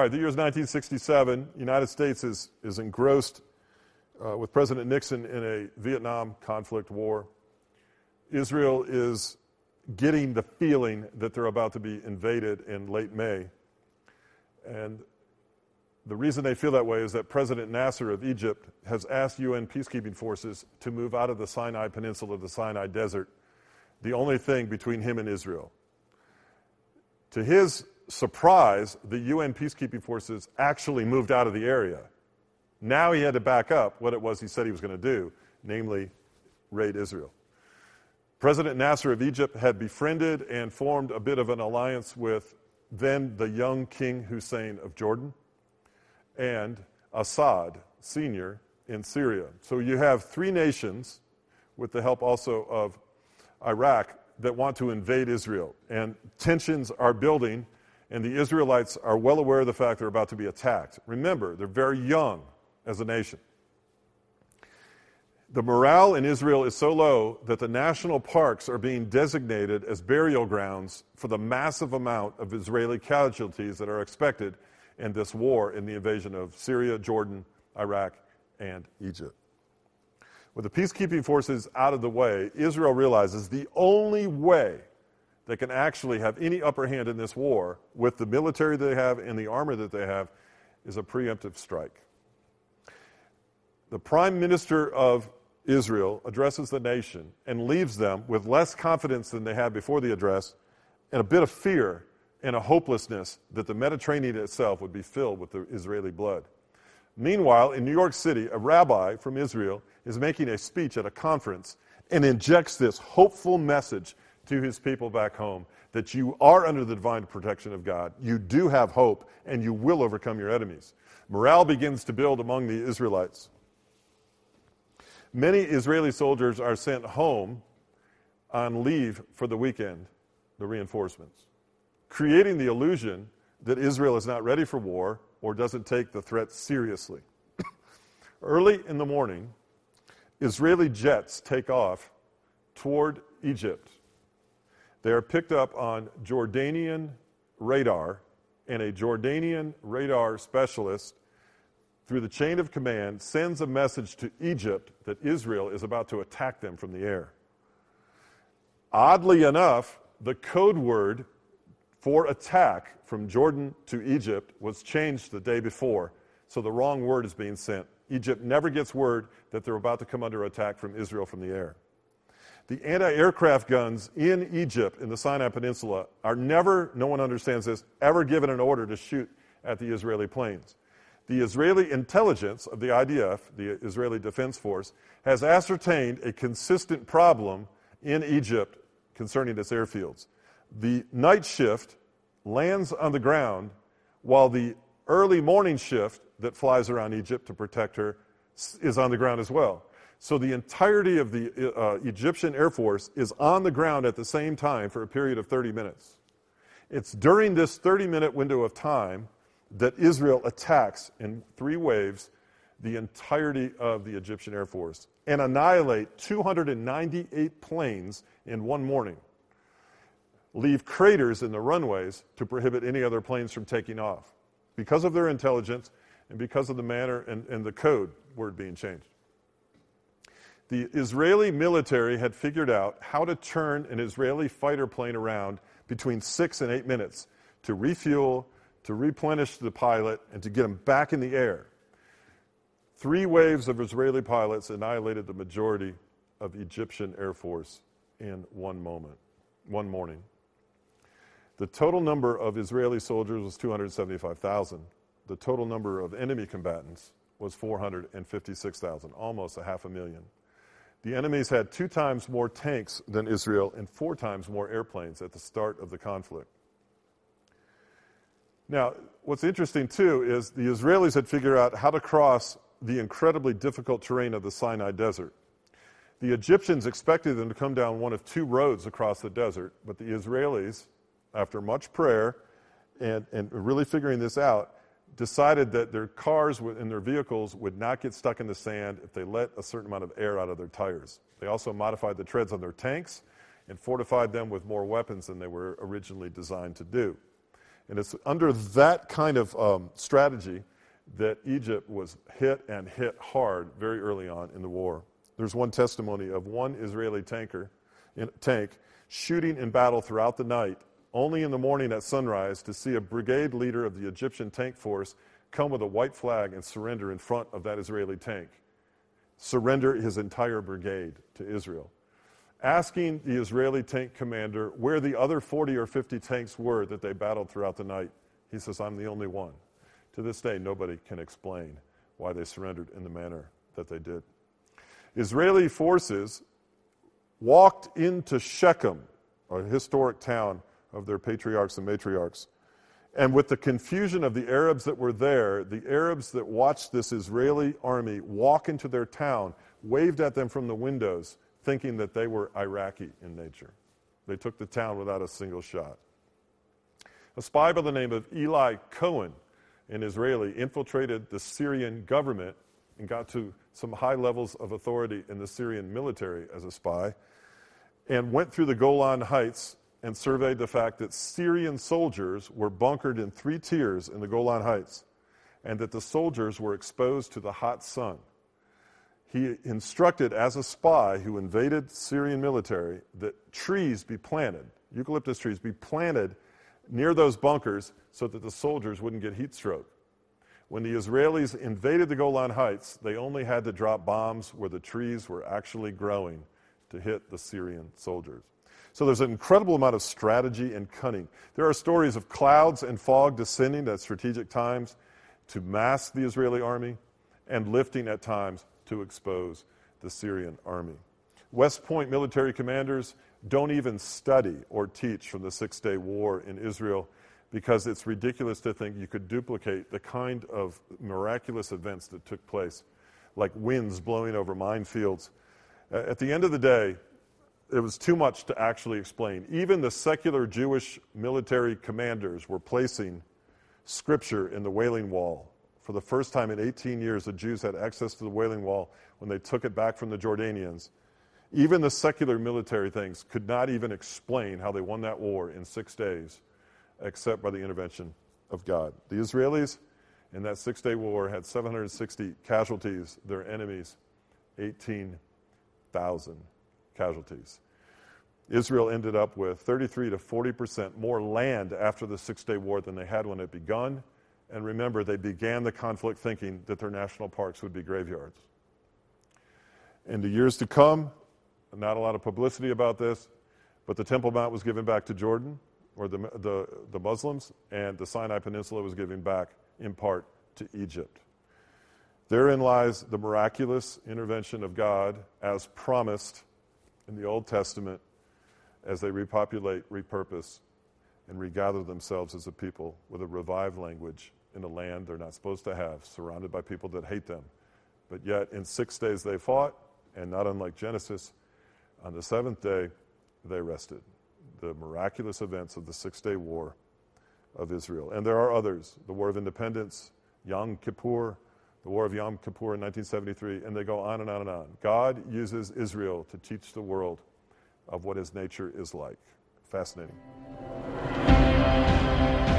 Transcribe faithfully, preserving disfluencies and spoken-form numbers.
right, the year is nineteen sixty-seven. The United States is, is engrossed uh, with President Nixon in a Vietnam conflict war. Israel is getting the feeling that they're about to be invaded in late May. And the reason they feel that way is that President Nasser of Egypt has asked U N peacekeeping forces to move out of the Sinai Peninsula, the Sinai Desert, the only thing between him and Israel. To his surprise, the U N peacekeeping forces actually moved out of the area. Now he had to back up what it was he said he was going to do, namely raid Israel. President Nasser of Egypt had befriended and formed a bit of an alliance with then the young King Hussein of Jordan and Assad, Senior, in Syria. So you have three nations, with the help also of Iraq, that want to invade Israel. And tensions are building, and the Israelites are well aware of the fact they're about to be attacked. Remember, they're very young as a nation. The morale in Israel is so low that the national parks are being designated as burial grounds for the massive amount of Israeli casualties that are expected in this war in the invasion of Syria, Jordan, Iraq, and Egypt. With the peacekeeping forces out of the way, Israel realizes the only way they can actually have any upper hand in this war, with the military they have and the armor that they have, is a preemptive strike. The Prime Minister of Israel addresses the nation and leaves them with less confidence than they had before the address, and a bit of fear and a hopelessness that the Mediterranean itself would be filled with the Israeli blood. Meanwhile, in New York City, a rabbi from Israel is making a speech at a conference and injects this hopeful message to his people back home that you are under the divine protection of God, you do have hope, and you will overcome your enemies. Morale begins to build among the Israelites. Many Israeli soldiers are sent home on leave for the weekend, the reinforcements, creating the illusion that Israel is not ready for war or doesn't take the threat seriously. Early in the morning, Israeli jets take off toward Egypt. They are picked up on Jordanian radar, and a Jordanian radar specialist, through the chain of command, sends a message to Egypt that Israel is about to attack them from the air. Oddly enough, the code word for attack from Jordan to Egypt was changed the day before, so the wrong word is being sent. Egypt never gets word that they're about to come under attack from Israel from the air. The anti-aircraft guns in Egypt, in the Sinai Peninsula, are never, no one understands this, ever given an order to shoot at the Israeli planes. The Israeli intelligence of the I D F, the Israeli Defense Force, has ascertained a consistent problem in Egypt concerning its airfields. The night shift lands on the ground while the early morning shift that flies around Egypt to protect her is on the ground as well. So the entirety of the uh, Egyptian Air Force is on the ground at the same time for a period of thirty minutes. It's during this thirty-minute window of time that Israel attacks in three waves the entirety of the Egyptian Air Force and annihilate two hundred ninety-eight planes in one morning, leave craters in the runways to prohibit any other planes from taking off because of their intelligence and because of the manner and, and the code word being changed. The Israeli military had figured out how to turn an Israeli fighter plane around between six and eight minutes to refuel, to replenish the pilot, and to get him back in the air. Three waves of Israeli pilots annihilated the majority of Egyptian Air Force in one moment, one morning. The total number of Israeli soldiers was two hundred seventy-five thousand. The total number of enemy combatants was four hundred fifty-six thousand, almost a half a million. The enemies had two times more tanks than Israel and four times more airplanes at the start of the conflict. Now, what's interesting, too, is the Israelis had figured out how to cross the incredibly difficult terrain of the Sinai Desert. The Egyptians expected them to come down one of two roads across the desert, but the Israelis, after much prayer and, and really figuring this out, decided that their cars and their vehicles would not get stuck in the sand if they let a certain amount of air out of their tires. They also modified the treads on their tanks and fortified them with more weapons than they were originally designed to do. And it's under that kind of um, strategy that Egypt was hit and hit hard very early on in the war. There's one testimony of one Israeli tanker, in, tank shooting in battle throughout the night, only in the morning at sunrise to see a brigade leader of the Egyptian tank force come with a white flag and surrender in front of that Israeli tank. Surrender his entire brigade to Israel. Asking the Israeli tank commander where the other forty or fifty tanks were that they battled throughout the night. He says, I'm the only one. To this day, nobody can explain why they surrendered in the manner that they did. Israeli forces walked into Shechem, a historic town of their patriarchs and matriarchs. And with the confusion of the Arabs that were there, the Arabs that watched this Israeli army walk into their town waved at them from the windows, thinking that they were Iraqi in nature. They took the town without a single shot. A spy by the name of Eli Cohen, an Israeli, infiltrated the Syrian government and got to some high levels of authority in the Syrian military as a spy, and went through the Golan Heights and surveyed the fact that Syrian soldiers were bunkered in three tiers in the Golan Heights, and that the soldiers were exposed to the hot sun. He instructed, as a spy who invaded Syrian military, that trees be planted, eucalyptus trees be planted near those bunkers so that the soldiers wouldn't get heat stroke. When the Israelis invaded the Golan Heights, they only had to drop bombs where the trees were actually growing to hit the Syrian soldiers. So there's an incredible amount of strategy and cunning. There are stories of clouds and fog descending at strategic times to mask the Israeli army, and lifting at times to expose the Syrian army. West Point military commanders don't even study or teach from the Six-Day War in Israel, because it's ridiculous to think you could duplicate the kind of miraculous events that took place, like winds blowing over minefields. At the end of the day, it was too much to actually explain. Even the secular Jewish military commanders were placing scripture in the Wailing Wall. For the first time in eighteen years, the Jews had access to the Wailing Wall when they took it back from the Jordanians. Even the secular military things could not even explain how they won that war in six days, except by the intervention of God. The Israelis in that six-day war had seven hundred sixty casualties. Their enemies, eighteen thousand casualties. Israel ended up with thirty-three to forty percent more land after the Six-Day War than they had when it begun. And remember, they began the conflict thinking that their national parks would be graveyards. In the years to come, not a lot of publicity about this, but the Temple Mount was given back to Jordan, or the, the, the Muslims, and the Sinai Peninsula was given back, in part, to Egypt. Therein lies the miraculous intervention of God as promised in the Old Testament as they repopulate, repurpose, and regather themselves as a people with a revived language in a land they're not supposed to have, surrounded by people that hate them. But yet, in six days they fought, and not unlike Genesis, on the seventh day they rested. The miraculous events of the Six-Day War of Israel. And there are others. The War of Independence, Yom Kippur, the War of Yom Kippur in nineteen seventy-three, and they go on and on and on. God uses Israel to teach the world of what his nature is like. Fascinating.